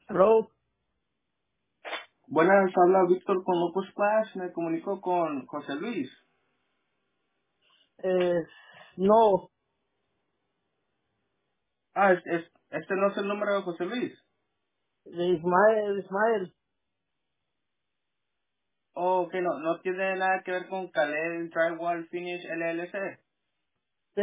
Hello. Buenas, habla Víctor con Locos Class, me comunico con José Luis. Eh, no, Este no es el número de José Luis. de Ismael. Oh, ok, no tiene nada que ver con Caled Drywall Finish LLC. Sí,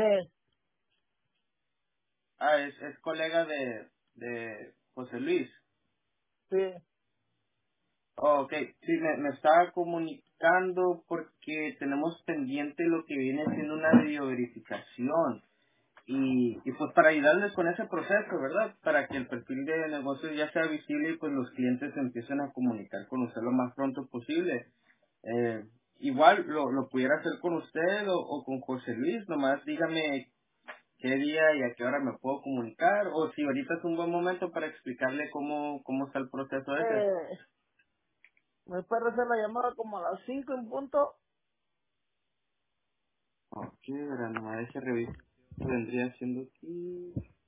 Es colega de José Luis. sí. Oh, ok, sí, me estaba comunicando porque tenemos pendiente lo que viene siendo una videoverificación. Y pues para ayudarles con ese proceso, ¿verdad? Para que el perfil de negocio ya sea visible y pues los clientes se empiecen a comunicar con usted lo más pronto posible. Igual lo pudiera hacer con usted o con José Luis, nomás dígame qué día y a qué hora me puedo comunicar o si ahorita es un buen momento para explicarle cómo está el proceso ese. Eh, ¿Me puede hacer la llamada como a las 5 en punto? Ok, verá, nomás deje revisar. Vendría siendo aquí.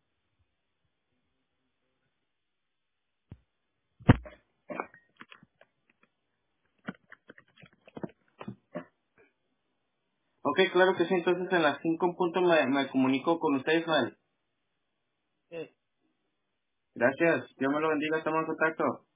Ok, claro que sí, entonces en las 5 en punto me comunico con usted, Ismael. Sí. Gracias. Dios me lo bendiga. Estamos en contacto.